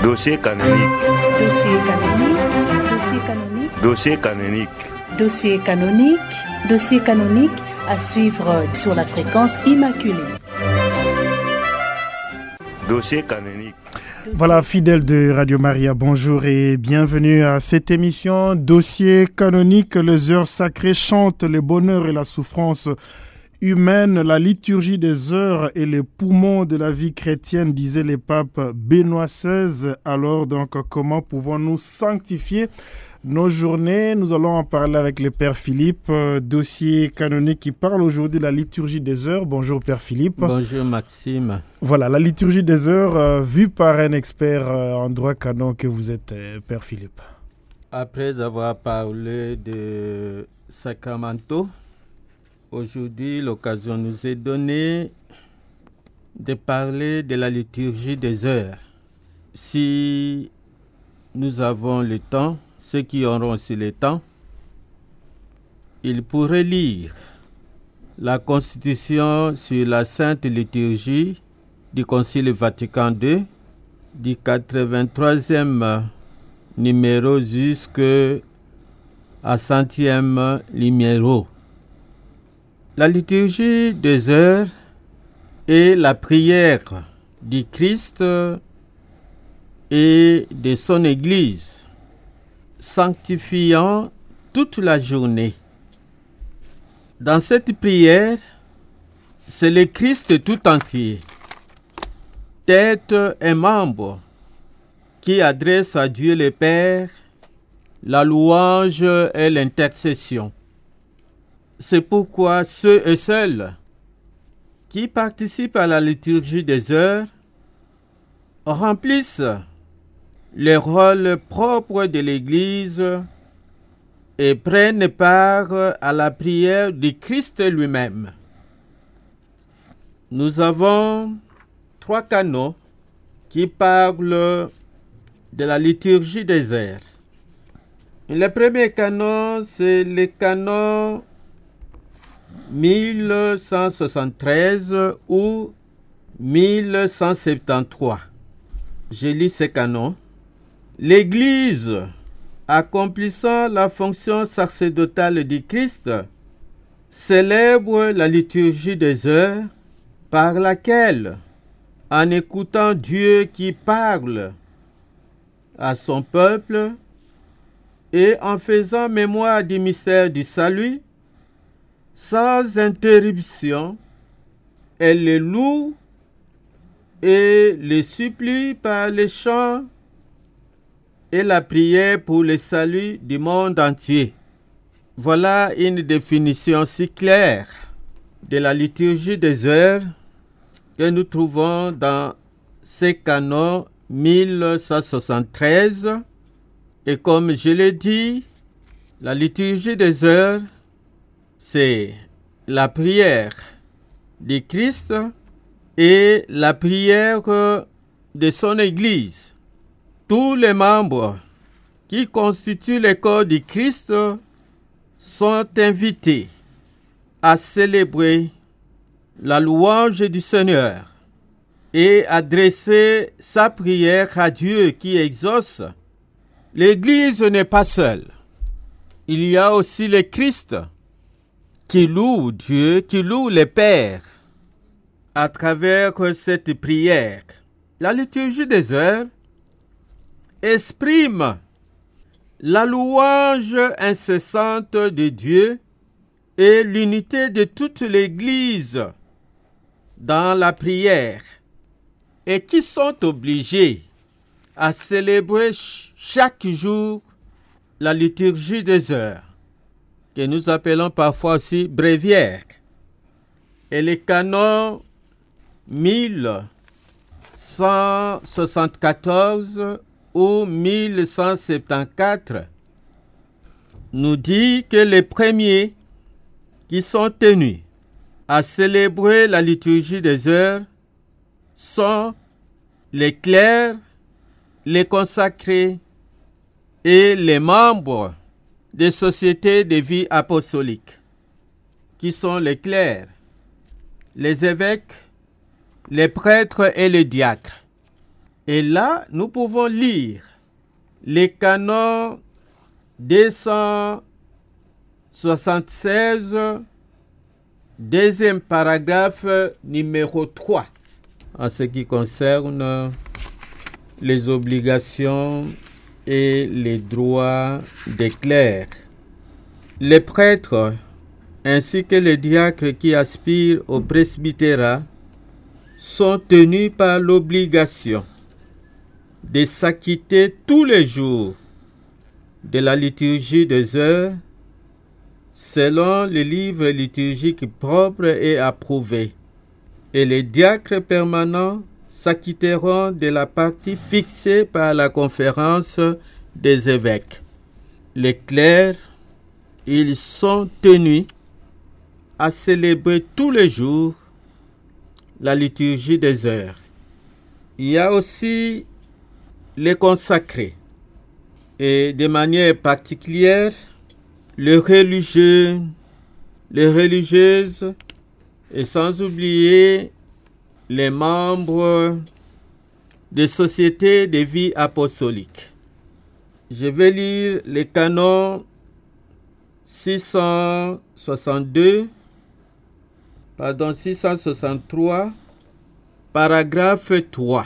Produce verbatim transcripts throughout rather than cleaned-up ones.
Dossier canonique. Dossier canonique. Dossier canonique. Dossier canonique. Dossier canonique. Dossier canonique à suivre sur la fréquence Immaculée. Dossier canonique. Voilà, fidèles de Radio Maria, bonjour et bienvenue à cette émission Dossier canonique. Les heures sacrées chantent le bonheur et la souffrance humaine. La liturgie des heures et les poumons de la vie chrétienne, disait le pape Benoît seize. Alors donc, comment pouvons-nous sanctifier nos journées? Nous allons en parler avec le Père Philippe, euh, dossier canonique qui parle aujourd'hui de la liturgie des heures. Bonjour Père Philippe. Bonjour Maxime. Voilà, la liturgie des heures euh, vue par un expert euh, en droit canon que vous êtes, euh, Père Philippe. Après avoir parlé de sacramentaux, aujourd'hui l'occasion nous est donnée de parler de la liturgie des heures. Si nous avons le temps, ceux qui auront aussi le temps, ils pourraient lire la Constitution sur la Sainte Liturgie du Concile Vatican deux, du quatre-vingt-troisième numéro jusqu'à centième numéro. La liturgie des heures est la prière du Christ et de son Église, sanctifiant toute la journée. Dans cette prière, c'est le Christ tout entier, tête et membre, qui adresse à Dieu le Père la louange et l'intercession. C'est pourquoi ceux et celles qui participent à la liturgie des heures remplissent le rôle propre de l'Église et prennent part à la prière du Christ lui-même. Nous avons trois canons qui parlent de la liturgie des heures. Le premier canon, c'est le canon mille cent soixante-treize ou mille cent soixante-treize. Je lis ce canon. L'Église, accomplissant la fonction sacerdotale du Christ, célèbre la liturgie des heures par laquelle, en écoutant Dieu qui parle à son peuple et en faisant mémoire du mystère du salut, sans interruption, elle le loue et le supplie par les chants et la prière pour le salut du monde entier. Voilà une définition si claire de la liturgie des heures que nous trouvons dans ce canon mille cent soixante-treize. Et comme je l'ai dit, la liturgie des heures, c'est la prière du Christ et la prière de son Église. Tous les membres qui constituent le corps du Christ sont invités à célébrer la louange du Seigneur et adresser sa prière à Dieu qui exauce. L'Église n'est pas seule. Il y a aussi le Christ qui loue Dieu, qui loue le Père à travers cette prière. La liturgie des heures exprime la louange incessante de Dieu et l'unité de toute l'Église dans la prière et qui sont obligés à célébrer chaque jour la liturgie des heures, que nous appelons parfois aussi bréviaire. Et le canon mille cent soixante-quatorze ou mille cent soixante-quatorze nous dit que les premiers qui sont tenus à célébrer la liturgie des heures sont les clercs, les consacrés et les membres des sociétés de vie apostolique, qui sont les clercs, les évêques, les prêtres et les diacres. Et là, nous pouvons lire les canons deux cent soixante-seize, deuxième paragraphe numéro trois, en ce qui concerne les obligations et les droits des clercs. Les prêtres ainsi que les diacres qui aspirent au presbytérat sont tenus par l'obligation de s'acquitter tous les jours de la liturgie des heures selon le livre liturgique propre et approuvé. Et les diacres permanents s'acquitteront de la partie fixée par la conférence des évêques. Les clercs, ils sont tenus à célébrer tous les jours la liturgie des heures. Il y a aussi les consacrés et de manière particulière les religieux, les religieuses et sans oublier les membres des sociétés de vie apostolique. Je vais lire les canons six cent soixante-deux, pardon, six cent soixante-trois, paragraphe trois.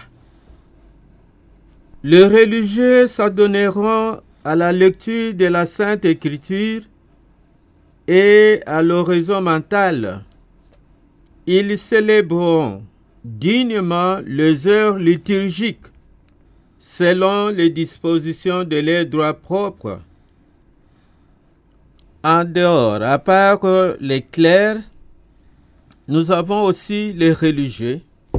Les religieux s'adonneront à la lecture de la Sainte Écriture et à l'oraison mentale. Ils célébreront dignement les heures liturgiques selon les dispositions de leurs droits propres. En dehors, à part les clercs, nous avons aussi les religieux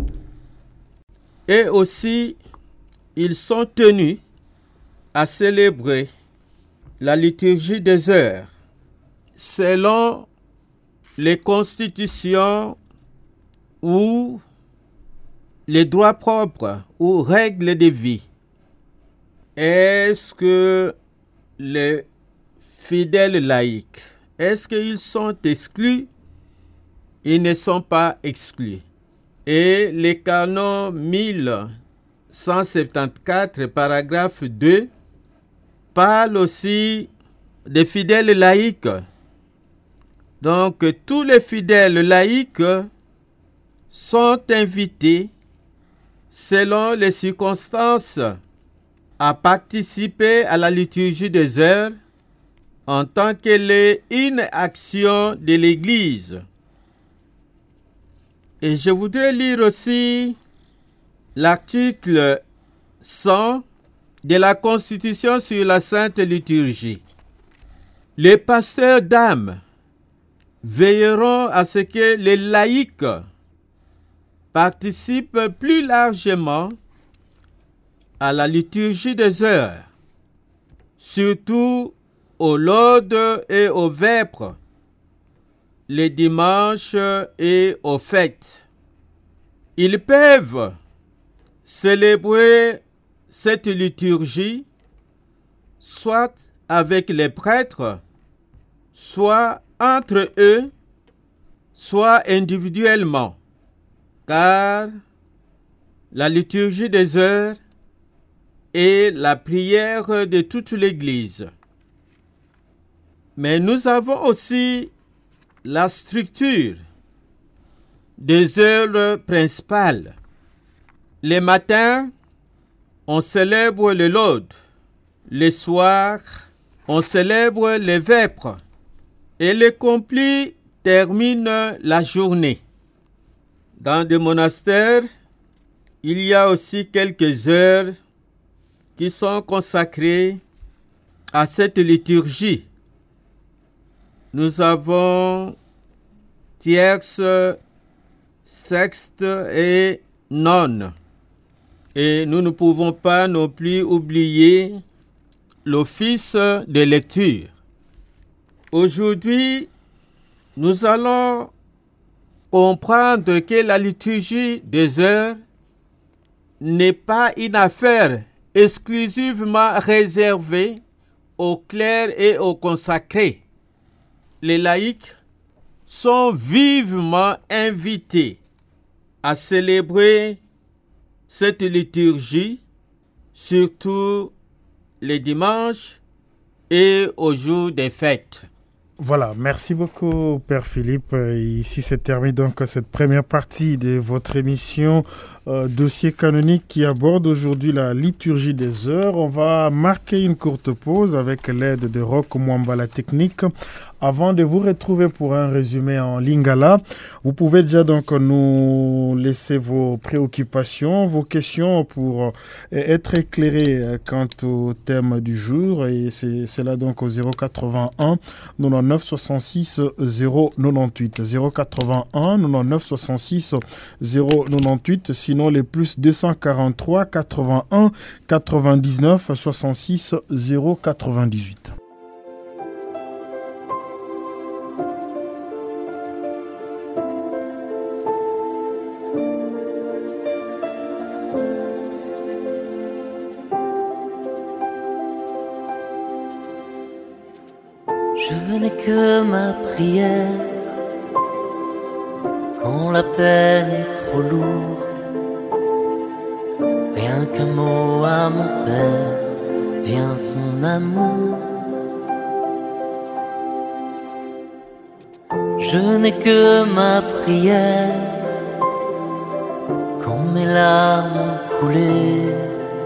et aussi ils sont tenus à célébrer la liturgie des heures selon les constitutions ou les droits propres ou règles de vie. Est-ce que les fidèles laïcs, est-ce qu'ils sont exclus? Ils ne sont pas exclus. Et les canons mille cent soixante-quatorze, paragraphe deux, parle aussi des fidèles laïcs. Donc, tous les fidèles laïcs sont invités, selon les circonstances, à participer à la liturgie des heures en tant qu'elle est une action de l'Église. Et je voudrais lire aussi l'article cent de la Constitution sur la Sainte Liturgie. Les pasteurs d'âme veilleront à ce que les laïcs participent plus largement à la liturgie des heures, surtout aux laudes et aux vêpres, les dimanches et aux fêtes. Ils peuvent célébrer cette liturgie soit avec les prêtres, soit entre eux, soit individuellement, car la liturgie des heures est la prière de toute l'Église. Mais nous avons aussi la structure des heures principales. Les matins, on célèbre le laudes. Les soirs, on célèbre les vêpres. Et les complis terminent la journée. Dans des monastères, il y a aussi quelques heures qui sont consacrées à cette liturgie. Nous avons tierce, sexte et nonne. Et nous ne pouvons pas non plus oublier l'office de lecture. Aujourd'hui, nous allons comprendre que la liturgie des heures n'est pas une affaire exclusivement réservée aux clercs et aux consacrés. Les laïcs sont vivement invités à célébrer cette liturgie, surtout les dimanches et aux jours des fêtes. Voilà, merci beaucoup Père Philippe. Ici se termine donc cette première partie de votre émission euh, Dossier canonique qui aborde aujourd'hui la liturgie des heures. On va marquer une courte pause avec l'aide de Roch Mwamba la technique avant de vous retrouver pour un résumé en lingala. Vous pouvez déjà donc nous laisser vos préoccupations, vos questions pour être éclairés quant au thème du jour et c'est, c'est là donc au zéro quatre-vingt-un quatre-vingt-neuf soixante-six zéro quatre-vingt-huit zéro quatre-vingt-un quatre-vingt-neuf soixante-six zéro quatre-vingt-huit, sinon les plus deux cent quarante-trois quatre-vingt-un quatre-vingt-dix-neuf soixante-six zéro quatre-vingt-dix-huit. Je n'ai que ma prière quand la peine est trop lourde. Rien qu'un mot à mon Père, vient son amour. Je n'ai que ma prière quand mes larmes ont coulé.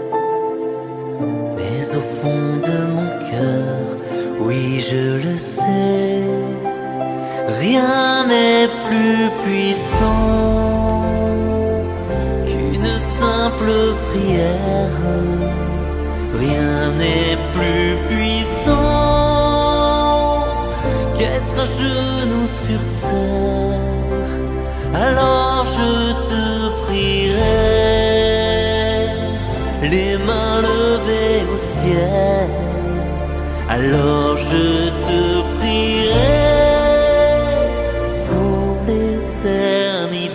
Mais au fond de mon cœur, oui, je le sais, rien n'est plus puissant qu'une simple prière. Rien n'est plus puissant qu'être à genoux sur terre. Alors je te prierai, les mains levées au ciel. Alors je te prierai pour l'éternité.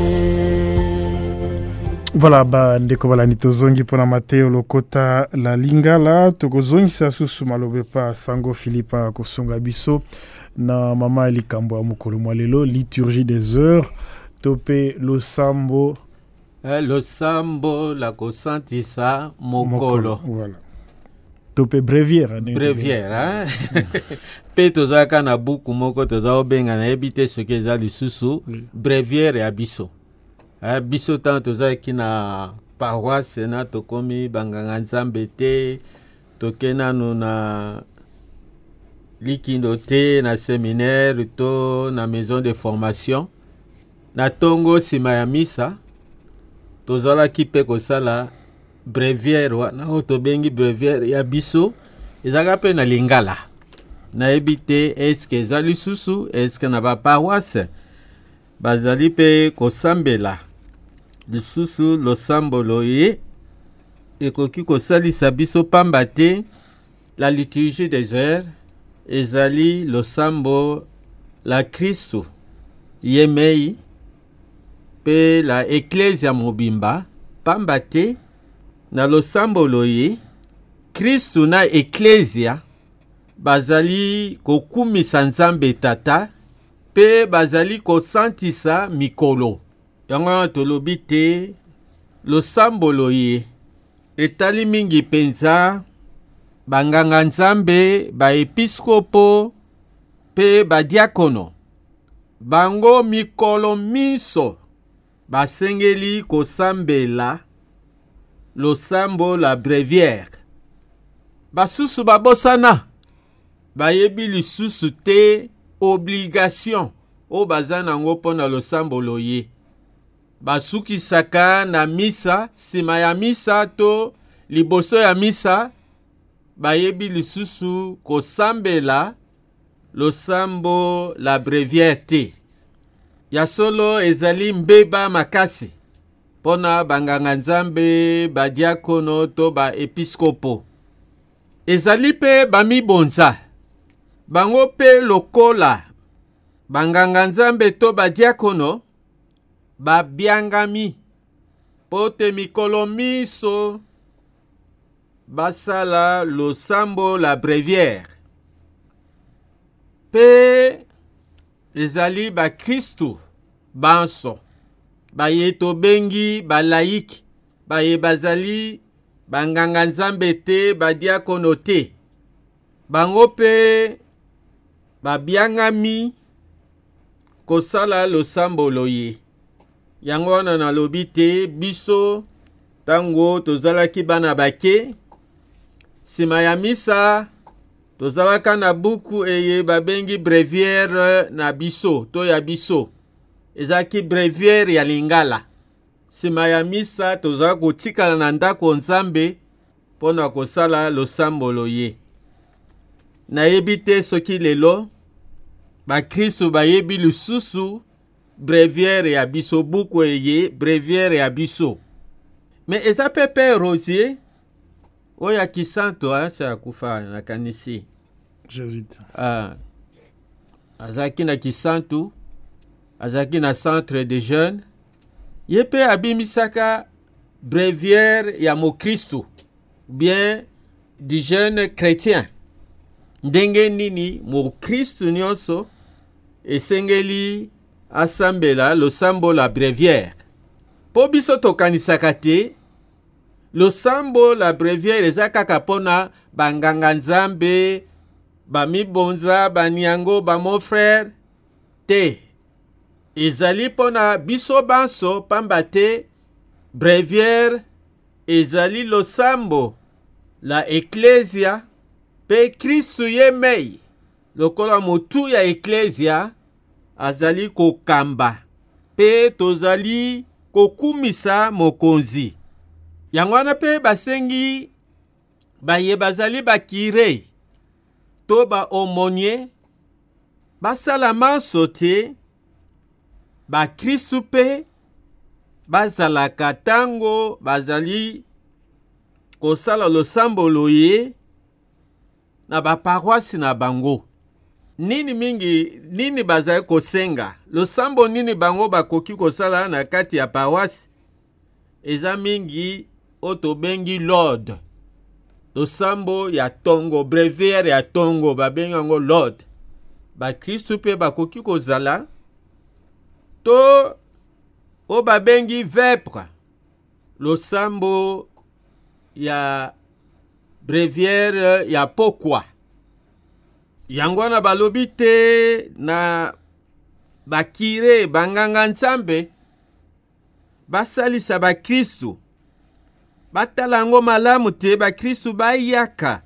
Voilà, ba ndeko balani tozongi pona Mateo lokota la lingala tokozongi sasusu malobe pa Sango Philippa kosunga biso na mama elikambo ya mokolo mwa lelo liturgie des heures tope losambo eh, losambo la kosantisa mokolo. Voilà. Tope brevière. Brevière, hein? Pe tozaka na buku moko toza obenga na ebite soki eza lisusu brevière ya biso. Eh, biso tan tozaki na paroisse na tokomi banganga nzambe te, tokena no na likindo te, na séminaire to na maison de formation. Na tongo sima ya misa tozalaki pe kosala brevière wana otobengi brevière ya biso ezaka pe na lingala na ebite eske eza lisusu eske na ba paroisse bazali pe kosambela lisusu losambolo ye ekoki kosalisa biso pamba te la liturgie des heures ezali losambo la Kristo ye mei pe la ecclesia mobimba pamba te na losambolo ye Kristu na ecclesia bazali kokumisa nzambe tata pe bazali kosantisa mikolo. Yango tolobi te losambolo ye etali mingi penza banganga nzambe ba episkopo pe ba diakono bango mikolo miso basengeli kosambela losambo la brevière. Basusu babosana bayebi lisusu te obligation o bazana ngo pona losambo loye. Basukisaka na misa, sima ya misa to liboso ya misa bayebi lisusu kosambela losambo la brevière te. Ya solo ezali mbeba makasi pona banganga nzambe ba diakono to ba episkopo. Ezali pe bami bonza bango pe lokola banganga nzambe to ba diakono ba biangami pote mikolo miso basala losambo la brevière. Pe ezali ba Kristu banso ba yeto bengi ba laïque baye bazali banganga nzambe te badiakono te. Bango pe babiangami kosala losambo loye. Yango wana nalobi te biso tango tozalaki bana bake. Sima ya misa tozalaka na buku eye babengi brevière na biso to ya biso. Ezaki brevière ya lingala. Sima ya misa tozala kotikala na ndako nzambe pona kosala losambo loye. Nayebi te soki lelo ba Kristo bayebi lisusu brevière ya biso buku eye brevière ya biso. Mais eza pepe Rosier oya kisanto asa kufa na kanisi. Jésuite. Ah. Azaki na kisanto, azaki na centre de jeunes. Yepe abimisaka brevière ya mo Kristo, bien du jeune chrétien. Ndenge nini mo Kristo nyonso esengeli asambela losambo la brevière. Po biso tokanisaka te losambo la brevière ezaka kapona banganga nzambe, bamibonza, banyango, bamo frère te. Ezali pona biso banso pamba te brevière ezali losambo la ecclesia pe Kristo yemei lokola motu ya ecclesia azali kokamba pe tozali kokumisa mokonzi. Yango wana pe basengi baye bazali bakire to ba omonie basala manso te ba Kristu pe bazalaka tango bazali kosala losambo loye na ba paroisse na bango. Nini mingi nini bazali kosenga losambo nini bango bakoki kosala na kati ya paroisse eza mingi oto bengi Lord. Losambo ya tongo brevière ya tongo babengi yango Lord. Ba Kristu pe bakoki kozala to o babengi vêpres. Losambo ya brevière ya pokwa. Yango na balobi te na bakire banganga nzambe basalisa ba Kristu. Batalango malamu te ba Kristu bayaka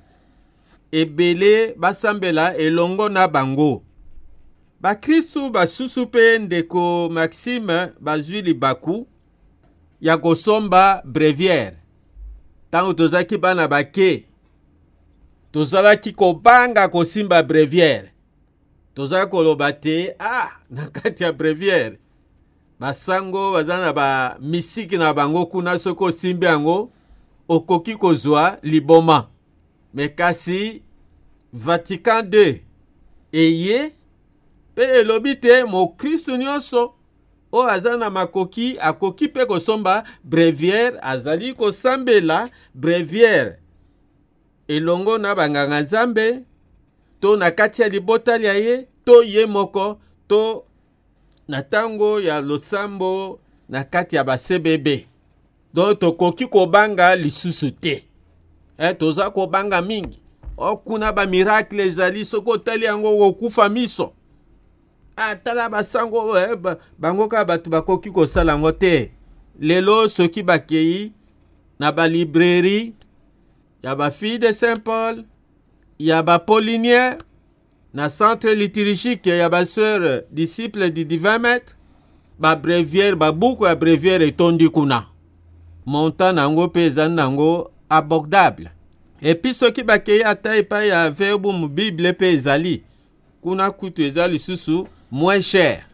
ebele basambela elongo na bango. Ba Kristu basusu pe ndeko Maxime bazwi libaku ya kosomba brevière. Tango tozaki bana bake tozalaki kobanga kosimba brevière. Tozaki koloba te ah na kati ya brevière basango bazana ba misiki na bango kuna soko simbi yango okoki kozwa liboma. Mekasi Vatican deux eye pe elobi te mo Kristo nyonso o azana makoki akoki pe kosomba brevière azali kosambela brevière elongo na banganga nzambe to na kati ya libota lya ye to ye moko to na tango ya losambo na kati ya basebebe. Donc tokoki kobanga lisusu te. Eh toza kobanga mingi. Okuna ba miracle ezali soko tali yango okufa miso. Atala basango eh, ba, bango ka batu bakoki kosala ngo te. Lelo soki bakei na ba librairie ya ba fille de Saint-Paul, ya ba Paulinier, na centre liturgique ya ba sœur disciple du divin maître, ba brevière ba buku ya brevière etondi kuna. Montant nango pe ezali nango abordable. Et puis soki bakei ata epai ya verbe mu Bible pe ezali kuna kutu ezali susu moins cher.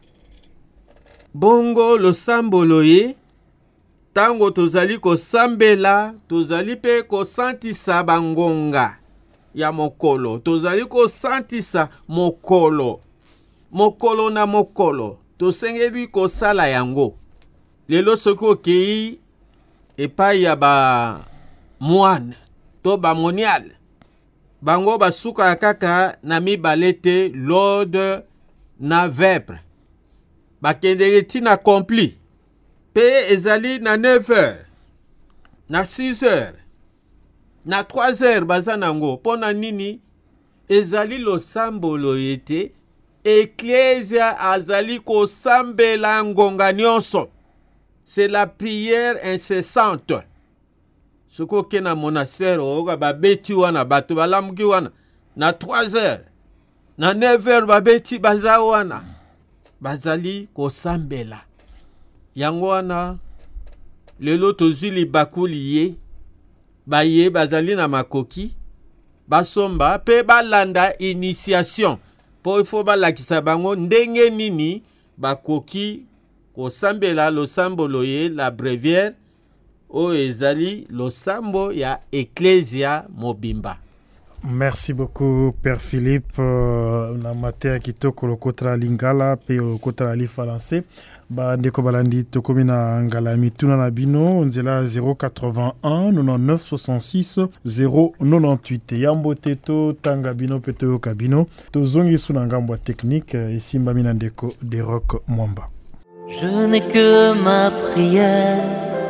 Bongo losambo loye tango tozali kosambela tozali pe kosantisa bangonga ya mokolo. Tozali kosantisa mokolo. Mokolo na mokolo. Tosengeli kosala yango. Lelo soki okei epai ya ba moine to ba monial. Bango basuka kaka na mibale te Lord na vêpres. Bakendeli tina accompli. Pe ezali na neuf heures. na six heures na trois heures baza nango pona nini ezali losambo loyete Ecclesia azali kosambela ngonga nyonso. C'est la prière incessante. Soko ke na monastère oga babeti wana bato balamuki wana na trois heures na neuf heures babeti baza wana bazali kosambela. Yango wana lelo tozuli bakuli ye baye bazali na makoki basomba pe balanda initiation po ifo balakisa bango ndenge nini bakoki kosambela losambo loye la brevière o ezali losambo ya Ecclesia mobimba. Merci beaucoup Père Philippe euh, na mater kitoko lokotra lingala pe lokotra li français ba ndeko balandi tokomi na ngala mituna na bino nzela zéro quatre-vingt-un quatre-vingt-neuf soixante-six zéro quatre-vingt-huit yambo teto tanga bino peto kabino tozongi suna ngambo technique esimba mina ndeko de rock mwamba. Je n'ai que ma prière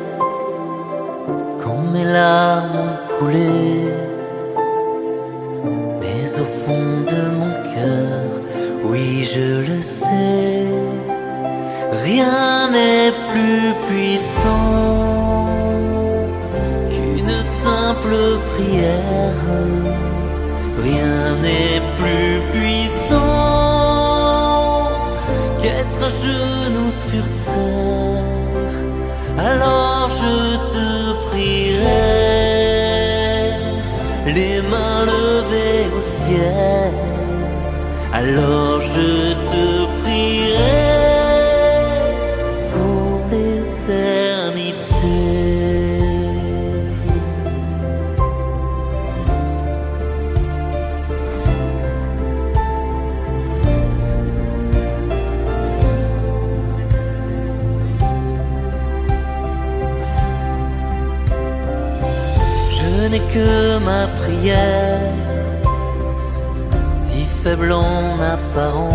quand mes larmes ont coulé, mais au fond de mon cœur, oui je le sais, rien n'est plus puissant qu'une simple prière. Rien n'est plus puissant qu'être à genoux sur terre. Alors je te prierai, les mains levées au ciel. Alors je te prierai pour l'éternité. Je n'ai que ma prière, si faible en apparence,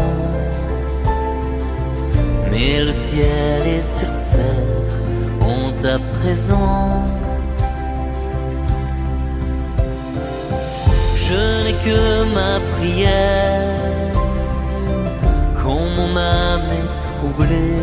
mais le ciel et sur terre ont ta présence. Je n'ai que ma prière quand mon âme est troublée.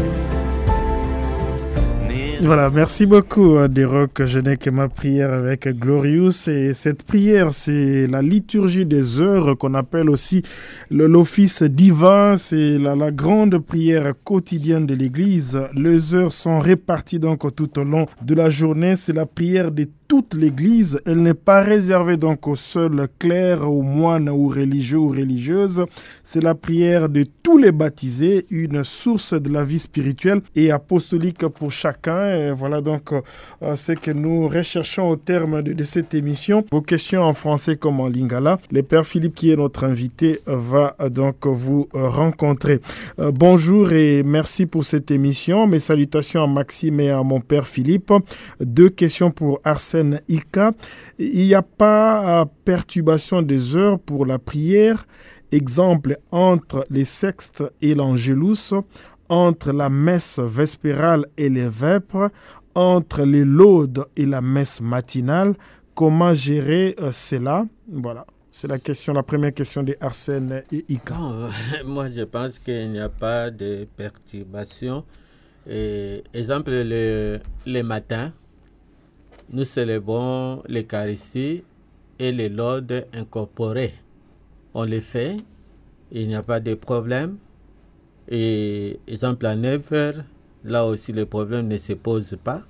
Voilà, merci beaucoup Derock. Je n'ai que ma prière avec Glorious. Et cette prière, c'est la liturgie des heures qu'on appelle aussi le, l'office divin. C'est la, la grande prière quotidienne de l'Église. Les heures sont réparties donc tout au long de la journée. C'est la prière de toute l'Église. Elle n'est pas réservée donc aux seuls clercs, aux moines ou religieux ou religieuses. C'est la prière de tous les baptisés, une source de la vie spirituelle et apostolique pour chacun. Et voilà donc euh, ce que nous recherchons au terme de, de cette émission. Vos questions en français comme en lingala. Le Père Philippe, qui est notre invité, va donc vous rencontrer. Euh, bonjour et merci pour cette émission. Mes salutations à Maxime et à mon Père Philippe. Deux questions pour Arsène Ika. Il n'y a pas perturbation des heures pour la prière. Exemple, entre les sextes et l'angélus, entre la messe vespérale et les vêpres, entre les laudes et la messe matinale. Comment gérer euh, cela? Voilà, c'est la question, la première question de Arsène et Ika. Non, euh, moi, je pense qu'il n'y a pas de perturbation. Et, exemple, le, le matin, nous célébrons l'Eucharistie et les laudes incorporées. On les fait, il n'y a pas de problème. Et exemple à neuf heures, là aussi le problème ne se pose pas.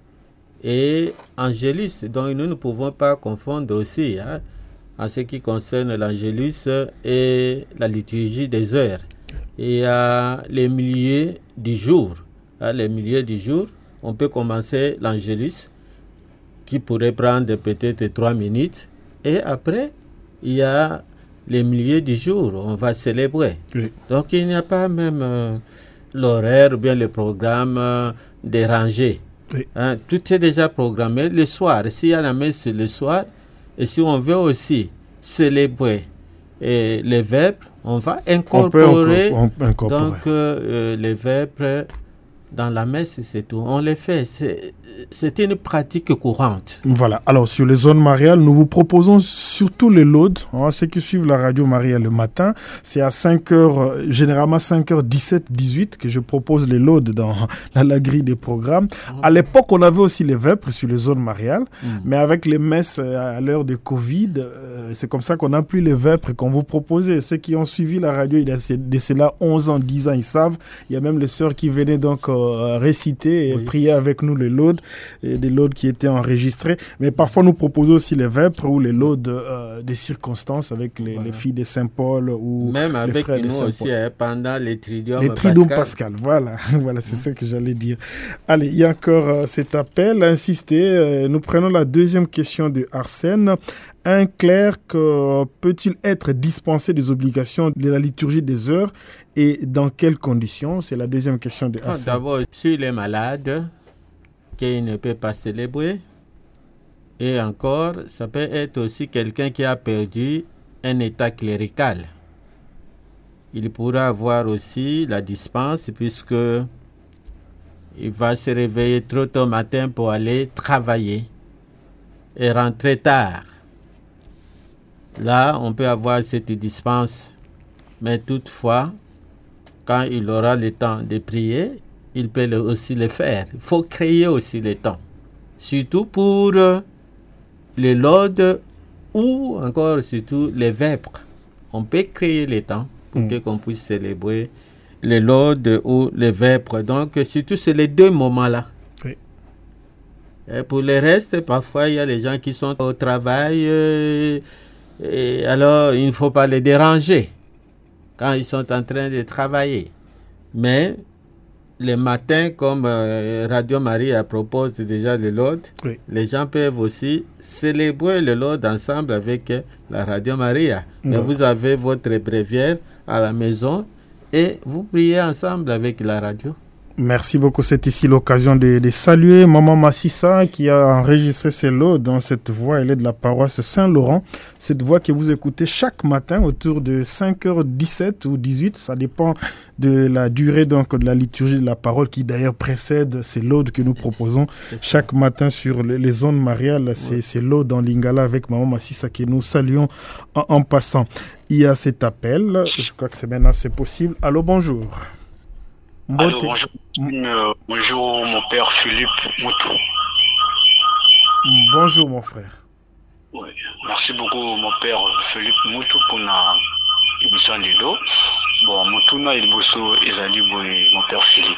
Et Angélus, donc nous ne pouvons pas confondre aussi hein, en ce qui concerne l'Angélus et la liturgie des heures. Et à les milieux du jour, hein, les milieux du jour, on peut commencer l'Angélus qui pourrait prendre peut-être trois minutes. Et après, il y a les milieux du jour, on va célébrer. Oui. Donc il n'y a pas même euh, l'horaire ou bien le programme euh, dérangé. Oui. Hein, tout est déjà programmé. Le soir, s'il y a la messe le soir, et si on veut aussi célébrer et les vêpres, on va incorporer, on peut incorporer. donc euh, les vêpres dans la messe, c'est tout. On les fait. C'est, c'est une pratique courante. Voilà. Alors, sur les zones mariales, nous vous proposons surtout les laudes. Hein, ceux qui suivent la radio Maria le matin, c'est à cinq heures, généralement cinq heures dix-sept dix-huit que je propose les laudes dans la, la grille des programmes. Mmh. À l'époque, on avait aussi les vêpres sur les zones mariales, mmh. mais avec les messes à l'heure de Covid, euh, c'est comme ça qu'on n'a plus les vêpres qu'on vous proposait. Ceux qui ont suivi la radio il y a de cela onze ans, dix ans, ils savent. Il y a même les sœurs qui venaient donc euh, réciter et oui. prier avec nous les laudes, et des laudes qui étaient enregistrées. Mais parfois, nous proposons aussi les vêpres ou les laudes euh, des circonstances avec les, voilà. les filles de Saint-Paul ou même les avec frères nous de Saint-Paul. Aussi, hein, pendant les Triduum les Triduum Pascal. Pascal. Voilà, voilà c'est mmh. ça que j'allais dire. Allez, il y a encore euh, cet appel. Insister, euh, nous prenons la deuxième question de Arsène. Un clerc euh, peut-il être dispensé des obligations de la liturgie des heures et dans quelles conditions? C'est la deuxième question de Arsène. D'abord, s'il est malade, qu'il ne peut pas célébrer. Et encore, ça peut être aussi quelqu'un qui a perdu un état clérical. Il pourra avoir aussi la dispense puisque il va se réveiller trop tôt matin pour aller travailler et rentrer tard. Là, on peut avoir cette dispense, mais toutefois, quand il aura le temps de prier, il peut le, aussi le faire. Il faut créer aussi le temps, surtout pour les laudes ou encore surtout les vêpres. On peut créer le temps pour mmh. que qu'on puisse célébrer les laudes ou les vêpres. Donc, surtout, c'est les deux moments-là. Oui. Et pour le reste, parfois, il y a les gens qui sont au travail. Euh, Et alors, il ne faut pas les déranger quand ils sont en train de travailler. Mais le matin, comme euh, Radio Maria propose déjà le laude, oui. les gens peuvent aussi célébrer le laude ensemble avec la Radio Maria. Oui. Mais vous avez votre bréviaire à la maison et vous priez ensemble avec la radio. Merci beaucoup. C'est ici l'occasion de, de saluer Maman Massissa qui a enregistré ses lots dans cette voix. Elle est de la paroisse Saint-Laurent. Cette voix que vous écoutez chaque matin autour de cinq heures dix-sept ou dix-huit. Ça dépend de la durée donc, de la liturgie de la parole qui d'ailleurs précède ces lots que nous proposons chaque matin sur les, les ondes mariales. C'est, ouais. c'est lots dans Lingala avec Maman Massissa que nous saluons en, en passant. Il y a cet appel. Je crois que c'est maintenant c'est possible. Allô, bonjour. Allô, bonjour. Euh, bonjour, mon père Philippe Moutou. Bonjour, mon frère. Oui, merci beaucoup, mon père Philippe Moutou, pour la émission de l'eau. Bon, Moutou, na il bosso, ezali boy, mon père Philippe.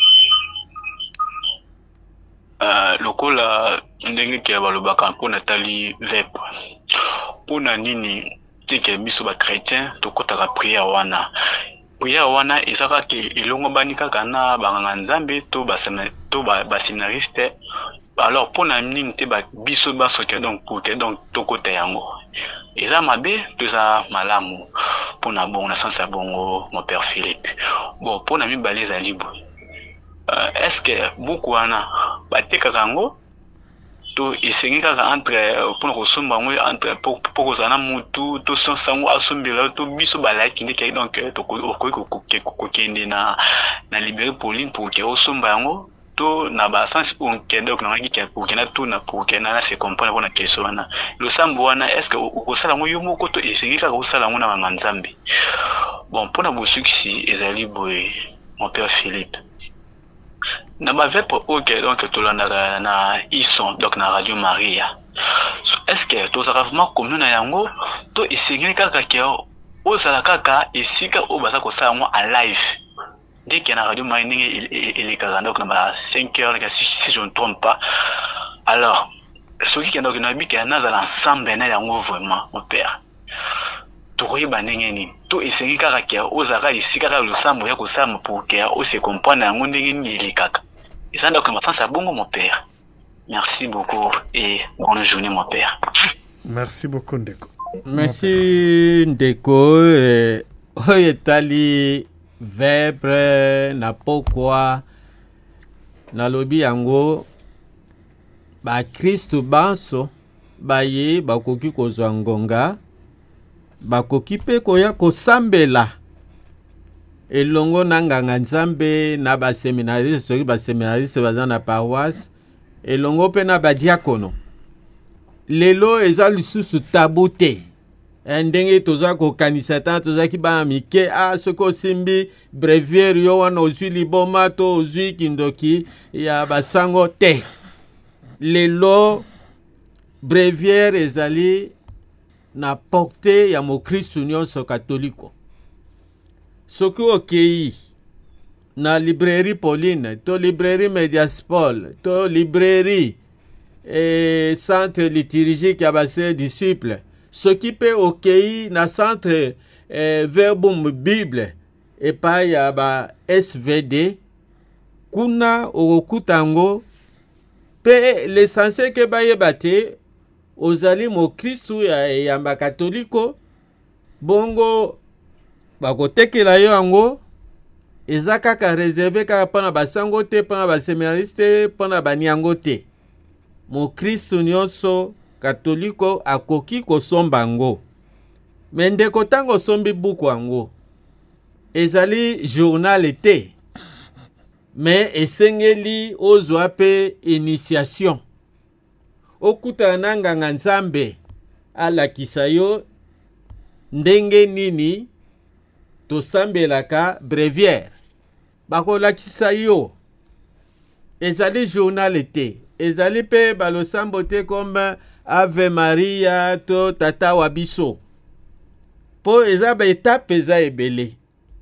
Euh, lokola, ndenge ki abalobaka pour Nathalie Vep. Pour na nini, teke biso ba chrétien, tokotaka prière wana. Prière wana ezaka ke ilongo bani kaka na banganga nzambe to basana to baséminariste. Alors pour na nini te ba biso baso ke donc pour que donc to kota yango. Eza mabe to za malamu pour na bon na sens bongo mon père Philippe. Bon pour na mi baleza libo. Euh, est-ce que beaucoup wana ba tekaka ngo to esengi kaka entre pour kosomba ngo entre pour pour kozana mutu to sango asombela to biso balaki ndeke donc to okoki kokende na na libérer Pauline pour que osomba ngo to na ba sens pour que donc na ngiki pour que na to na pour que na se comprendre pour na question wana le sambo wana est-ce que okosala ngo yo moko to esengi kaka osala ngo na nganzambe. Bon pour na bosuksi ezali boy mon père Philippe na ba vep ok donc to la na na ison donc na Radio Maria. Est-ce que to sera vraiment comme nous na yango to esengi kaka ke o sala kaka esika o basa ko sala mo en live dès que na Radio Maria il il est donc na cinq heures si si je ne trompe pas. Alors ce qui est donc na bi que na za ensemble na yango vraiment mon père tokoyi banenge ni to esengi kaka ke o sala esika ka le sambo ya ko sama pour que o se comprendre yango ndenge ni il kaka. Et ça donc ma sens à bon mon père. Merci beaucoup et bonne journée mon père. Merci beaucoup Ndeko. Merci Ndeko. Oye tali vebre na pokwa na lobi yango ba Kristo banso ba ye ba koki kozwa ngonga ba koki pe koya kosambela elongo na nganga nzambe na baseminariste soki baseminariste baza na paroisse elongo mpe na badiakono. Lelo eza lisusu tabu te. Ndenge toza kokanisa ta tozaki ba mike a soki osimbi breviaire yo wana ozwi liboma to ozwi kindoki ya basango te. Lelo breviaire ezali na porte ya mokristu nyonso katoliko. Soki okei na librairie Pauline to librairie Mediaspol to librairie et centre liturgique ya base disciple, soki pe okei na centre eh, Verbum Bible epai ya ba S V D kuna okokutango pe l'essentiel ke bayeba te ozali mokristu ya yamba katoliko bongo bakotekela yo yango eza kaka réservé kaka mpona basango te mpona baseminariste mpona baniango te. Mokristu nyonso katoliko akoki kosomba yango. Me ndeko ntango osombi buku yango ezali journal te, me esengeli ozwa pe initiation. Okutana na nganga nzambe alakisa yo ndenge nini tosambelaka breviaire. Bakolakisa yo ezali journal te, ezali pe balosambo te comme Ave Maria to tata wa biso. Po eza ba etape eza ebele.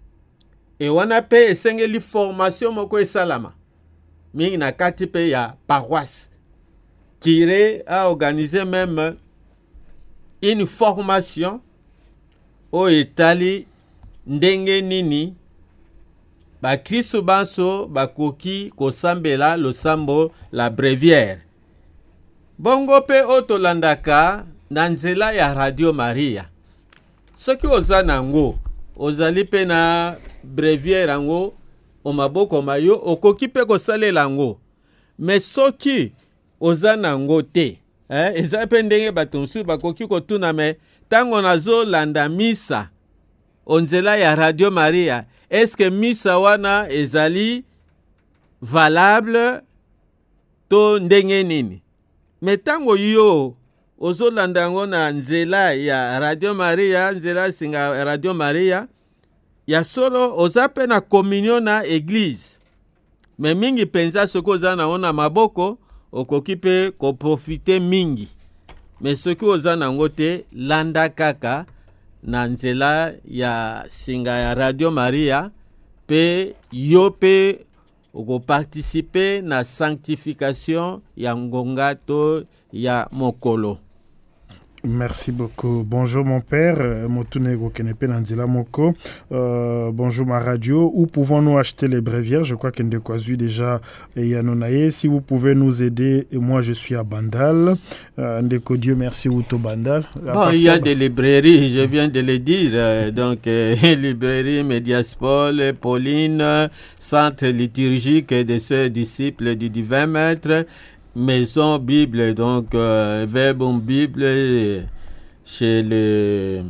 E wana pe esengeli formation moko esalama. Mingi na kati pe ya paroisse. Kire a organisé même une formation au etali ndenge nini ba Kristo banso bakoki kosambela losambo la breviaire. Bongo pe otolandaka na nzela ya Radio Maria. Soki oza nango, ozali pe na breviaire yango o maboko mayo okoki pe kosalela yango. Mais soki oza nango te, eh, eza pe ndenge bato mosusu bakoki kotuna me tango nazo landa misa onzela ya Radio Maria, est-ce que misa wana ezali valable to ndenge nini? Me tango yo ozolanda yango na nzela ya Radio Maria, nzela singa Radio Maria, ya solo oza pe na communion na église. Me mingi penza soko oza na ona maboko okoki pe ko profite mingi. Me soki oza nango te landa kaka na nzela ya singa ya Radio Maria pe yo pe oko participer na sanctification ya ngonga to ya mokolo. Merci beaucoup. Bonjour mon père, Motunego Kenepe Nanzila Moko. Euh, bonjour ma radio. Où pouvons-nous acheter les bréviaires? Je crois qu'il y a Kwazu déjà et Yanonaye. Si vous pouvez nous aider, et moi je suis à Bandal. Euh, Ndeko Dieu merci Outo Bandal. Bon, il y a des librairies, je viens de le dire. Euh, donc, euh, librairie Mediaspol, Pauline, centre liturgique de ceux disciples du divin maître. Maison Bible, donc euh, Verbum Bible chez le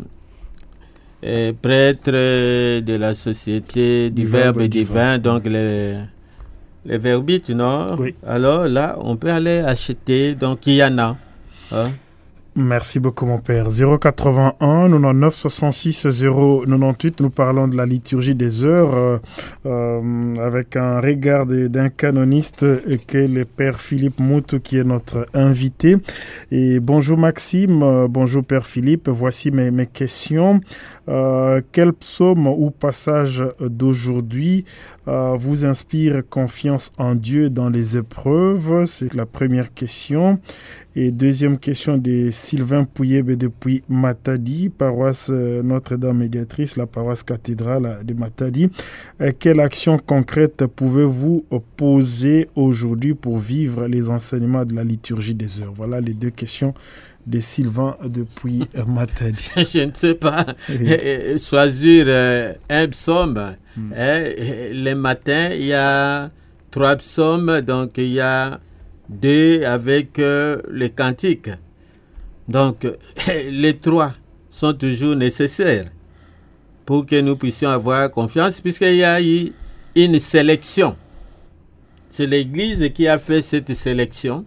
euh, prêtre de la société du, du Verbe divin, divin, donc les les verbites, non? Oui. Alors là, on peut aller acheter, donc il y en a. Hein? Merci beaucoup mon père. zéro quatre-vingt-un quatre-vingt-neuf soixante-six zéro quatre-vingt-huit, nous parlons de la liturgie des heures euh, euh, avec un regard de, d'un canoniste et que le père Philippe Moutou qui est notre invité. Et bonjour Maxime, euh, bonjour père Philippe, voici mes, mes questions. Euh, quel psaume ou passage d'aujourd'hui euh, vous inspire confiance en Dieu dans les épreuves? C'est la première question. Et deuxième question de Sylvain Pouyebe depuis Matadi, paroisse Notre-Dame Médiatrice, la paroisse cathédrale de Matadi. Euh, quelle action concrète pouvez-vous poser aujourd'hui pour vivre les enseignements de la liturgie des heures? Voilà les deux questions de Sylvain depuis Matadi. Je ne sais pas, oui. Choisir euh, un psaume. Hmm. Eh, le matin, il y a trois psaumes, donc il y a deux avec euh, les cantiques. Donc, les trois sont toujours nécessaires. pour que nous puissions avoir confiance, puisqu'il y a eu une sélection. C'est l'Église qui a fait cette sélection.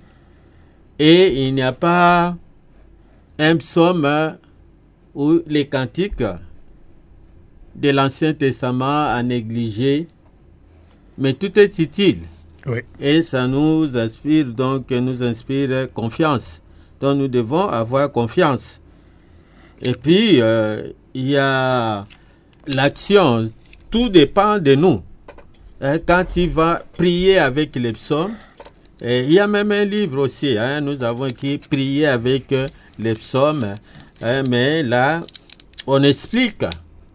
Et il n'y a pas un psaume ou les cantiques de l'Ancien Testament à négliger, mais tout est utile. Oui. Et ça nous inspire donc, nous inspire confiance. Donc nous devons avoir confiance. Et puis, euh, il y a l'action. Tout dépend de nous. Hein, quand il va prier avec les psaumes, et il y a même un livre aussi. Hein, nous avons écrit prier avec les psaumes. Hein, mais là, on explique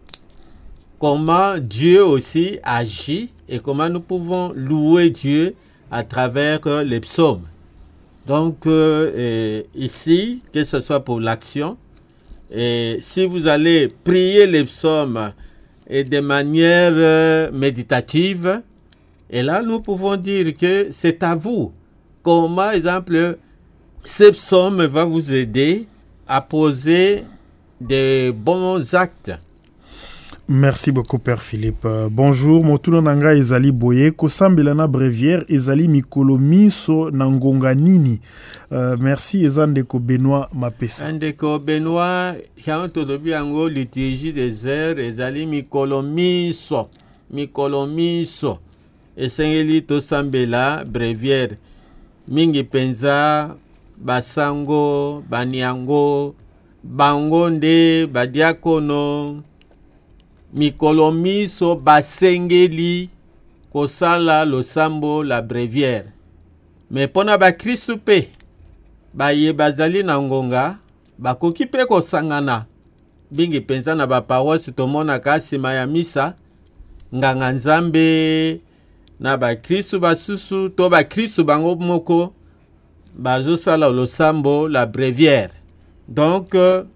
comment Dieu aussi agit et comment nous pouvons louer Dieu à travers les psaumes. Donc, euh, ici, que ce soit pour l'action, et si vous allez prier les psaumes et de manière euh, méditative, et là, nous pouvons dire que c'est à vous. Comment, exemple, ce psaume va vous aider à poser des bons actes. Merci beaucoup, Père Philippe. Euh, bonjour, Motuno Nanga Ezali Boye, Kosambelana Brévière, Ezali Mikolo Miso Nangonga Nini. Euh, merci, Ezandeko Benoît Mapesa. Ezandeko Benoît, Yantodobi Ango, liturgie des heures, Ezali Mikolo Miso, Mikolo Miso, Esengeli Tosambela Brévière, Mingi Penza, Basango, Baniango, Bangonde, Badiakono, mikolo miso basengeli kosala losambo la brevière. Mais pona ba Kristu pe baye bazali na ngonga bakoki pe kosangana bingi penza na ba paroisse tomona kasima ya misa nganga nzambe na ba Kristu basusu to ba Kristu bango moko bazo sala losambo la brevière. Donc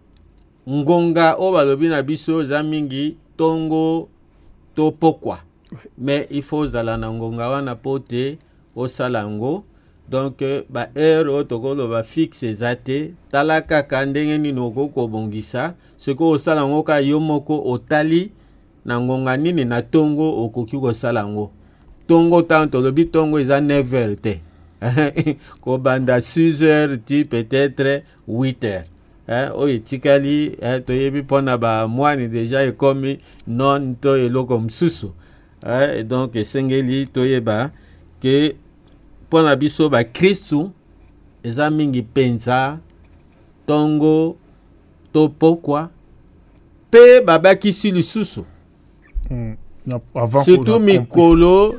ngonga o balobi na biso za mingi tongo to pokwa. Mais il faut zala na ngonga wana pote o salango. Donc ba heure o tokolo ba fixe zate talaka kandenge ni noko ko bongisa seko o salango ka yomoko otali na ngonga nini na tongo okoki ko salango. Tongo tanto lobi tongo eza neuf heures te. Ko banda six heures ti peut-être huit heures. Hein, oye tikali hein, to yebi pona ba mwani deja e komi non to eloko msusu hein, et donc esengeli to yeba ke pona biso ba Kristu eza mingi penza tongo to pokwa pe babakisi lisusu mm. Avant surtout mikolo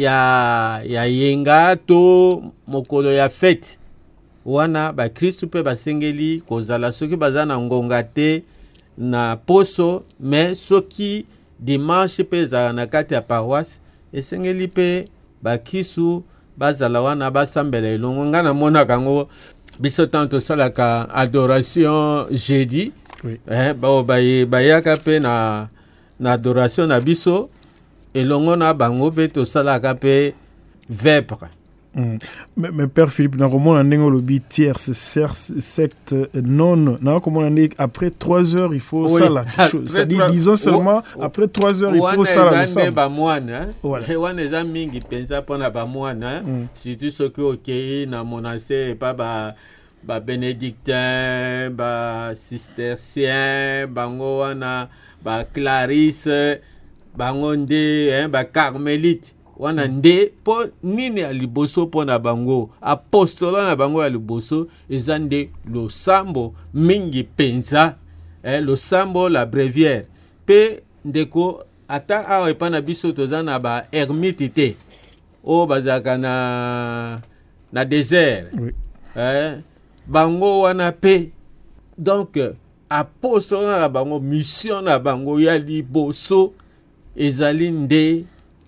ya ya yenga to mokolo ya fête wana ba Kristu pe basengeli kozala soki bazana ngonga te na poso mais soki dimanche pe za na kati ya paroisse esengeli pe ba Kristu bazala wana basambela elongo ngana mona kango biso tanto salaka adoration jeudi oui. Eh ba baye bayaka pe na na adoration na biso elongo na bango pe to salaka pe vêpres. Mm. Mais, mais Père Philippe, dans comment on a le tierce secte non, après trois heures il faut oui. Ça là, ça dit disons seulement oh, après trois heures il faut ça là. On est ba moine, on est mingi pensa pona ba moine, surtout ce que OK na monastère pas ba ba bénédictin, ba cistercien, bango wana ba clarisse, bango nde hein ba carmélite. Wana nde po nini ya liboso po na bango apostola na bango ya liboso ezande lo sambo mingi penza eh, lo sambo la brevière pe ndeko ata awe pa na biso tozana ba ermite te o bazaka na na désert oui. eh, bango wana pe donc apostola na bango mission na bango ya liboso ezali nde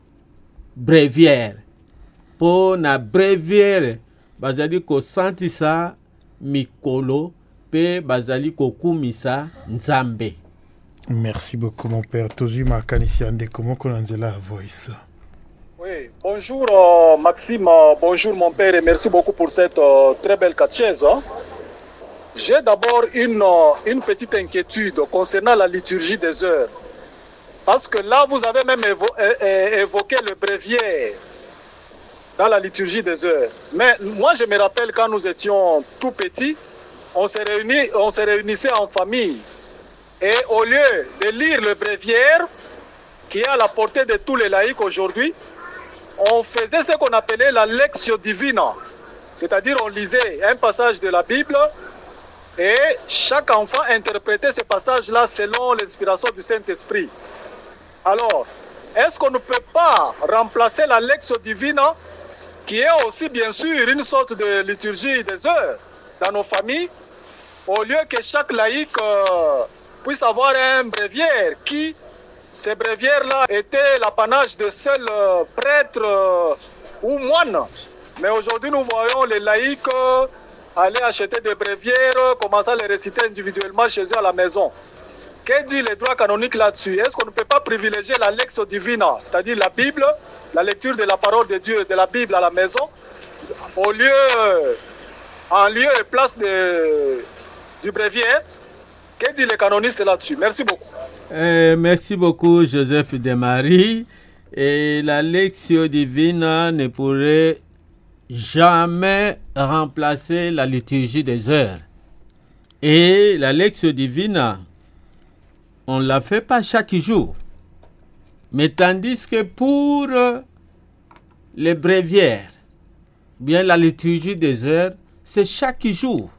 brevière pour na brevière bazali ko santisa mikolo pe bazali ko kumisa nzambe. Merci beaucoup mon père Tozuma Kanisiande comment konanzela voice. Oui, bonjour euh, Maxime, euh, bonjour mon père et merci beaucoup pour cette euh, très belle catéchèse. Hein. J'ai d'abord une euh, une petite inquiétude concernant la liturgie des heures. Parce que là, vous avez même évo- é- évoqué le bréviaire dans la liturgie des heures. Mais moi, je me rappelle quand nous étions tout petits, on se réunit, on se réunissait en famille. Et au lieu de lire le bréviaire, qui est à la portée de tous les laïcs aujourd'hui, on faisait ce qu'on appelait la lectio divina. C'est-à-dire on lisait un passage de la Bible et chaque enfant interprétait ce passage-là selon l'inspiration du Saint-Esprit. Alors, est-ce qu'on ne peut pas remplacer la lectio divina, qui est aussi bien sûr une sorte de liturgie des heures dans nos familles, au lieu que chaque laïc euh, puisse avoir un bréviaire qui, ces bréviaires-là, étaient l'apanage de seuls euh, prêtres euh, ou moines. Mais aujourd'hui, nous voyons les laïcs euh, aller acheter des bréviaires, euh, commencer à les réciter individuellement chez eux à la maison. Que dit le droit canonique là-dessus? Est-ce qu'on ne peut pas privilégier la lectio divina, c'est-à-dire la Bible, la lecture de la parole de Dieu, de la Bible à la maison, au lieu, euh, en lieu et place de, du bréviaire? Que dit le canoniste là-dessus? Merci beaucoup. Euh, merci beaucoup, Joseph Desmarie. Et la lectio divina ne pourrait jamais remplacer la liturgie des heures. Et la lectio divina, on ne la fait pas chaque jour. Mais tandis que pour les bréviaires, bien la liturgie des heures, c'est chaque jour.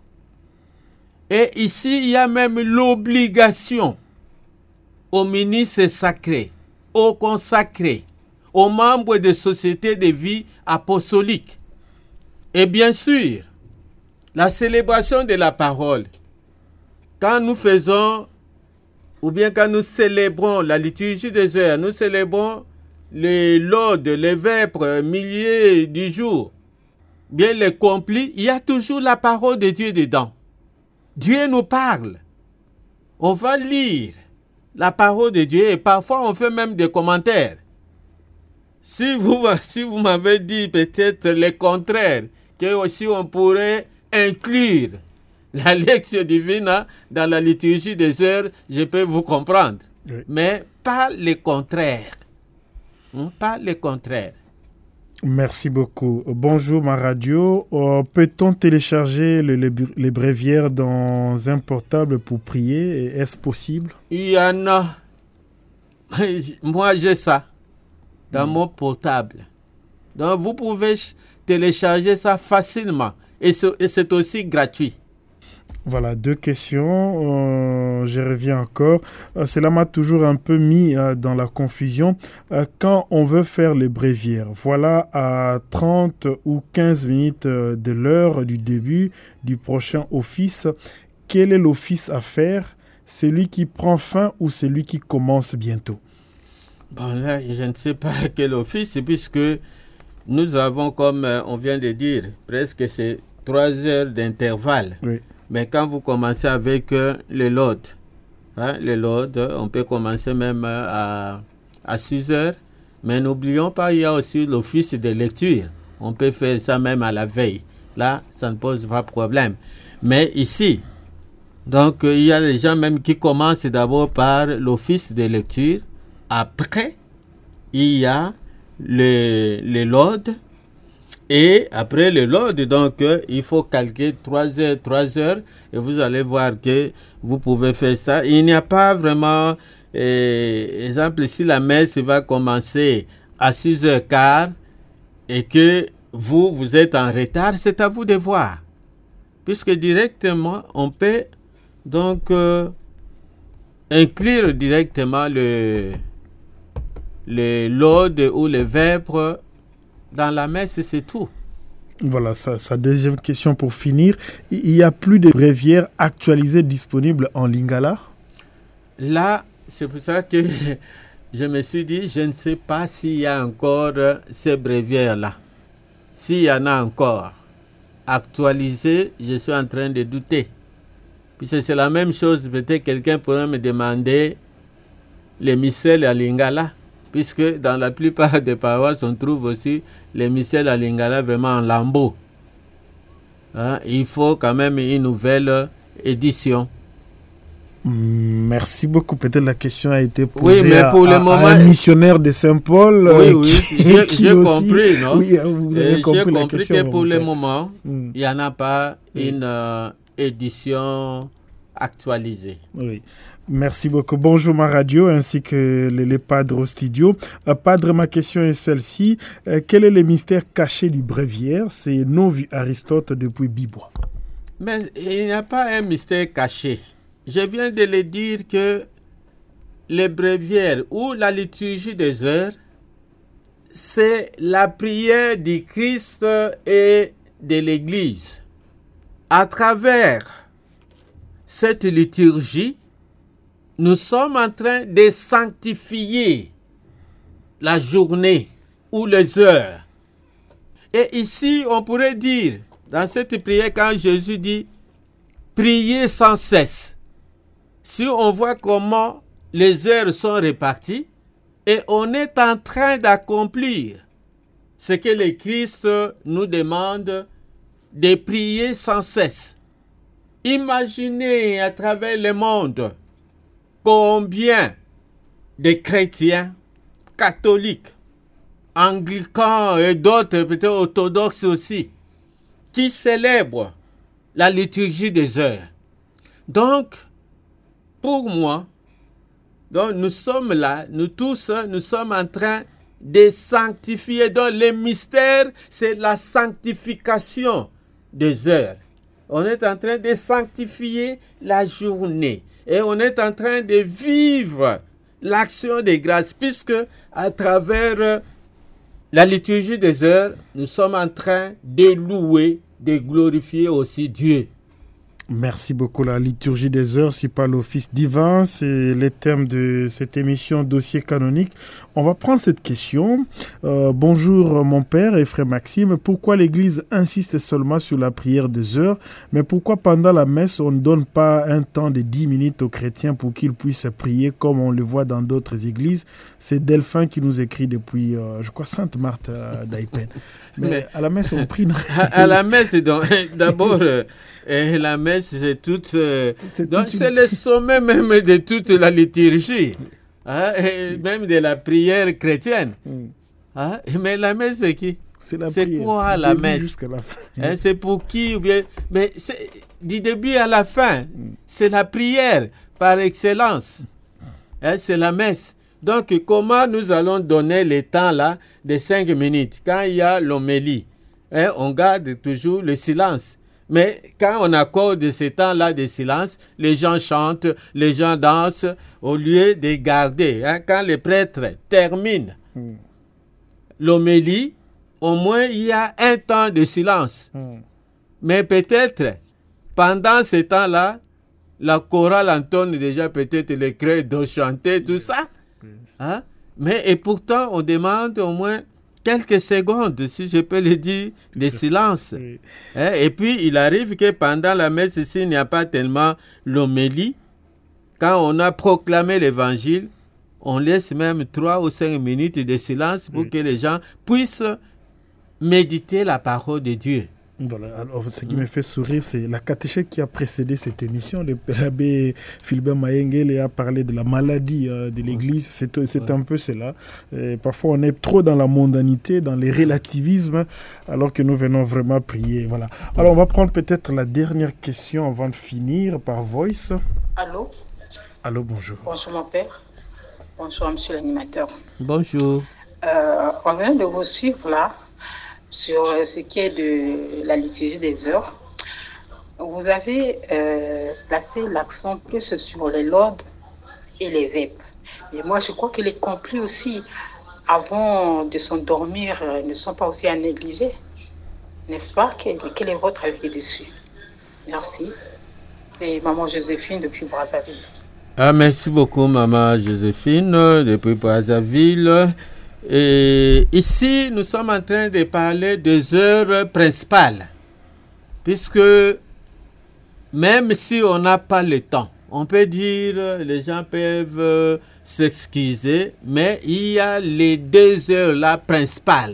Et ici, il y a même l'obligation aux ministres sacrés, aux consacrés, aux membres des sociétés de vie apostolique. Et bien sûr, la célébration de la parole, quand nous faisons, ou bien quand nous célébrons la liturgie des heures, nous célébrons les laudes, les vêpres, milliers du jour, bien les complis, il y a toujours la parole de Dieu dedans. Dieu nous parle. On va lire la parole de Dieu et parfois on fait même des commentaires. Si vous, si vous m'avez dit peut-être le contraire, que aussi on pourrait inclure la lectio divina dans la liturgie des heures, je peux vous comprendre. Oui. Mais pas le contraire. Hein? Pas le contraire. Merci beaucoup. Bonjour ma radio. Euh, peut-on télécharger le, le, les bréviaires dans un portable pour prier? Est-ce possible? Il y en a. Moi j'ai ça dans mmh. mon portable. Donc vous pouvez télécharger ça facilement. Et c'est, et c'est aussi gratuit. Voilà, deux questions. Euh, je reviens encore. Euh, cela m'a toujours un peu mis euh, dans la confusion. Euh, quand on veut faire les bréviaires, voilà, à trente ou quinze minutes de l'heure du début du prochain office, quel est l'office à faire? Celui qui prend fin ou celui qui commence bientôt? Bon, là, je ne sais pas quel office, puisque nous avons, comme on vient de dire, presque c'est trois heures d'intervalle. Oui. Mais quand vous commencez avec euh, les laudes, hein, les laudes, on peut commencer même euh, à, à six heures. Mais n'oublions pas, il y a aussi l'office de lecture. On peut faire ça même à la veille. Là, ça ne pose pas de problème. Mais ici, donc, euh, il y a des gens même qui commencent d'abord par l'office de lecture. Après, il y a les, les laudes. Et après le load, donc, euh, il faut calculer trois heures, trois heures, et vous allez voir que vous pouvez faire ça. Il n'y a pas vraiment, euh, exemple, si la messe va commencer à six heures quinze et que vous, vous êtes en retard, c'est à vous de voir. Puisque directement, on peut donc euh, inclure directement le, le load ou le vêpres dans la messe, c'est tout. Voilà, sa, sa deuxième question pour finir. Il n'y a plus de bréviaires actualisées disponibles en lingala? Là, c'est pour ça que je me suis dit, je ne sais pas s'il y a encore ces bréviaires-là. S'il y en a encore actualisés, je suis en train de douter. Puisque c'est la même chose, peut-être quelqu'un pourrait me demander les missels à lingala. Puisque dans la plupart des paroisses, on trouve aussi les missels à lingala vraiment en lambeaux. Hein? Il faut quand même une nouvelle édition. Merci beaucoup. Peut-être la question a été posée oui, mais pour à, le moment, à un missionnaire de Saint-Paul. Oui, euh, oui, qui, j'ai, qui j'ai aussi, compris, non? Oui, vous avez Et compris j'ai la compris question. que pour le père. moment, Mm. il n'y en a pas Oui. une euh, édition actualisée. Oui. Merci beaucoup. Bonjour ma radio ainsi que les, les padres au studio. Euh, padre, ma question est celle-ci. Euh, quel est le mystère caché du bréviaire? C'est non vu Aristote depuis Bibois. Mais il n'y a pas un mystère caché. Je viens de le dire que les bréviaires ou la liturgie des heures, c'est la prière du Christ et de l'Église. À travers cette liturgie, nous sommes en train de sanctifier la journée ou les heures. Et ici, on pourrait dire, dans cette prière, quand Jésus dit « priez sans cesse », si on voit comment les heures sont réparties, et on est en train d'accomplir ce que le Christ nous demande de prier sans cesse. Imaginez à travers le monde combien de chrétiens, catholiques, anglicans et d'autres, peut-être orthodoxes aussi, qui célèbrent la liturgie des heures. Donc, pour moi, donc nous sommes là, nous tous, nous sommes en train de sanctifier. Donc, le mystère, c'est la sanctification des heures. On est en train de sanctifier la journée. Et on est en train de vivre l'action des grâces, puisque à travers la liturgie des heures, nous sommes en train de louer, de glorifier aussi Dieu. Merci beaucoup. La liturgie des heures, c'est pas l'office divin, c'est le thème de cette émission Dossier canonique. On va prendre cette question. Euh, bonjour mon père et frère Maxime. Pourquoi l'Église insiste seulement sur la prière des heures, mais pourquoi pendant la messe on ne donne pas un temps de dix minutes aux chrétiens pour qu'ils puissent prier comme on le voit dans d'autres églises? C'est Delphin qui nous écrit depuis, euh, je crois, Sainte-Marthe euh, d'Aïpen. Mais, mais à la messe on prie. à, à la messe, donc, d'abord, euh, la messe c'est toute, euh, c'est, donc toute c'est une... le sommet même de toute la liturgie, hein, et même de la prière chrétienne. Mm. Hein, mais la messe c'est qui? C'est, la c'est prière, quoi la messe? Jusqu'à la fin. Hein, c'est pour qui ou bien? Mais c'est, du début à la fin, mm. c'est la prière par excellence. Hein, c'est la messe. Donc comment nous allons donner le temps là de cinq minutes quand il y a l'homélie? Hein, on garde toujours le silence. Mais quand on accorde ces temps-là de silence, les gens chantent, les gens dansent, au lieu de garder. Hein, quand le prêtre termine mm. l'homélie, au moins il y a un temps de silence. Mm. Mais peut-être, pendant ce temps-là, la chorale entonne déjà peut-être les credos chanter, tout ça. Mm. Hein? Mais et pourtant, on demande au moins quelques secondes, si je peux le dire, de silence. Oui. Hein? Et puis, il arrive que pendant la messe, ici, il n'y a pas tellement l'homélie. Quand on a proclamé l'évangile, on laisse même trois ou cinq minutes de silence pour oui. que les gens puissent méditer la parole de Dieu. Voilà. Alors, ce qui me fait sourire, c'est la catéchèse qui a précédé cette émission. Le l'abbé Philbert Mayengele a parlé de la maladie euh, de l'Église. C'est, c'est ouais. un peu cela. Et parfois, on est trop dans la mondanité, dans les relativismes, alors que nous venons vraiment prier. Voilà. Alors, on va prendre peut-être la dernière question avant de finir par voice. Allô? Allô, bonjour. Bonjour, mon père. Bonjour, monsieur l'animateur. Bonjour. Euh, on vient de vous suivre là. Sur ce qui est de la liturgie des heures, vous avez euh, placé l'accent plus sur les laudes et les vêpres. Et moi, je crois que les complis aussi, avant de s'endormir, euh, ne sont pas aussi à négliger. N'est-ce pas? Quel, quel est votre avis dessus? Merci. C'est maman Joséphine depuis Brazzaville. Ah, merci beaucoup, maman Joséphine depuis Brazzaville. Et ici, nous sommes en train de parler des heures principales, puisque même si on n'a pas le temps, on peut dire, les gens peuvent euh, s'excuser, mais il y a les deux heures là principales.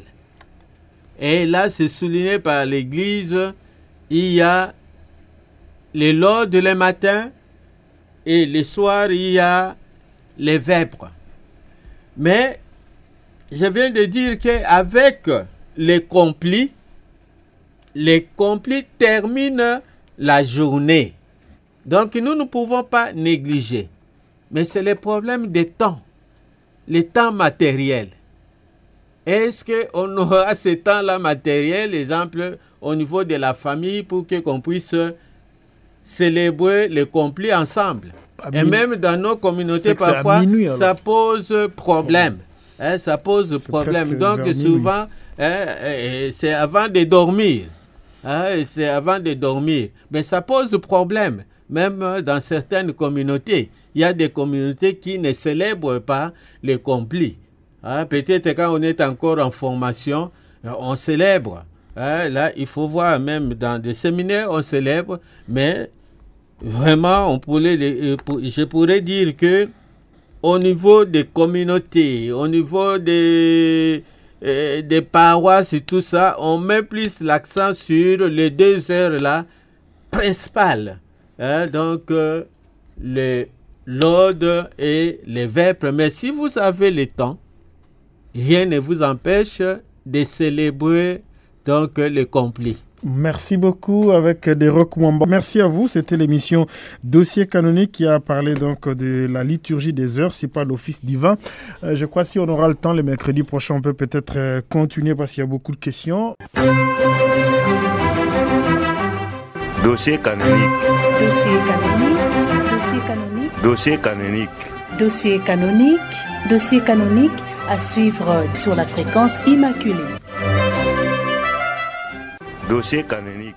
Et là, c'est souligné par l'Église, il y a les laudes le matin et le soir, il y a les vêpres. Mais je viens de dire qu'avec les complis, les complis terminent la journée. Donc, nous ne pouvons pas négliger. Mais c'est le problème des temps, les temps matériels. Est-ce qu'on aura ce temps-là matériel, exemple, au niveau de la famille, pour que qu'on puisse célébrer les complis ensemble? Et même dans nos communautés, parfois, minuit, ça pose problème. Hein, ça pose c'est problème. Donc, souvent, hein, c'est avant de dormir. Hein, c'est avant de dormir. Mais ça pose problème. Même dans certaines communautés. Il y a des communautés qui ne célèbrent pas les complis. Hein, peut-être quand on est encore en formation, on célèbre. Hein, là, il faut voir, même dans des séminaires, on célèbre. Mais vraiment, on pourrait, je pourrais dire que au niveau des communautés, au niveau des, euh, des paroisses et tout ça, on met plus l'accent sur les deux heures-là principales. Hein, donc, euh, les l'ode et les vêpres. Mais si vous avez le temps, rien ne vous empêche de célébrer donc les complis. Merci beaucoup avec des recommandations. Merci à vous. C'était l'émission Dossier canonique qui a parlé donc de la liturgie des heures. C'est pas l'office divin. Euh, je crois que si on aura le temps le mercredi prochain, on peut peut-être euh, continuer parce qu'il y a beaucoup de questions. Dossier canonique. Dossier canonique. Dossier canonique. Dossier canonique. Dossier canonique. Dossier canonique à suivre sur la fréquence immaculée. Dossier canonique.